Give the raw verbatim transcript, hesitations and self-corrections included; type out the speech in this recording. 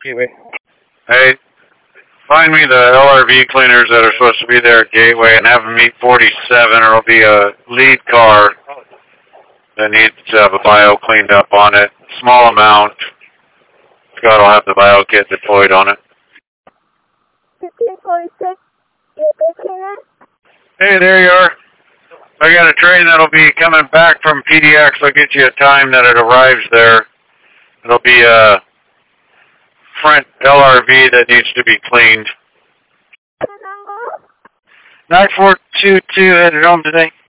Gateway. Hey, find me the L R V cleaners that are supposed to be there at Gateway and have them meet forty-seven, or it'll be a lead car that needs to have a bio cleaned up on it. Small amount. Scott will have the bio kit deployed on it. fifteen forty-six, Gateway cleaner. Hey, there you are. I got a train that'll be coming back from P D X. I'll get you a time that it arrives there. It'll be a front L R V that needs to be cleaned. Number. nine four two two headed home today.